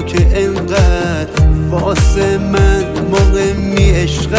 که انقدر واسه من مهمی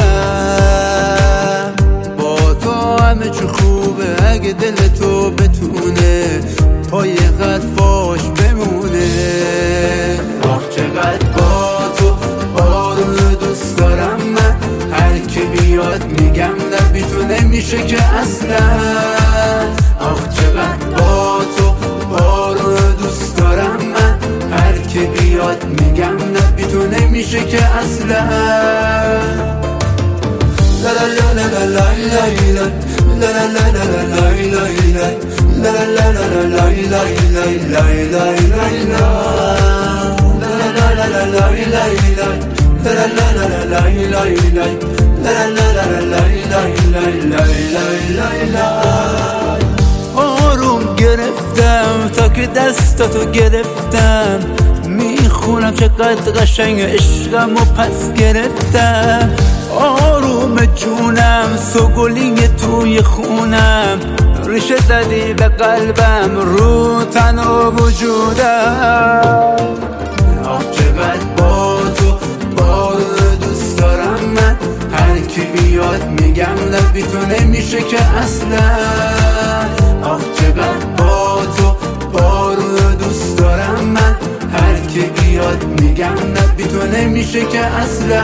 عشقم. با تو همه چی خوبه اگه دل تو بتونه پای قدفاش بمونه. آخ چقدر با تو بارون دوست دارم من، هر که بیاد میگم نبی تو نمیشه که اصلا. آخ چقدر با تو بارون دوست دارم من، هر که بیاد میگم نبی تو نمیشه که اصلا. لا لا لا لا لا لا لا لا لا لا لا آروم گرفتم تا که دستاتو گرفتم، میخونم چقدر قشنگ عشقم و پس گرفتم. آروم جونم سوگلینگ توی خونم، ریشه زدی به قلبم رو تن و وجودم. آخ چقدر با تو بارون دوست دارم من، هر کی بیاد میگم نبی تو نمیشه که اصلا. آخ چقدر با تو بارون دوست دارم من، هر کی بیاد میگم نبی تو نمیشه که اصلا.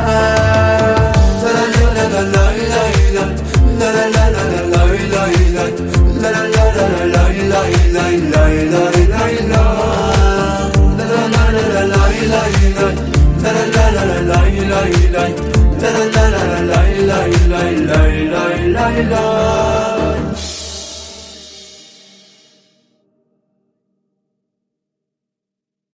La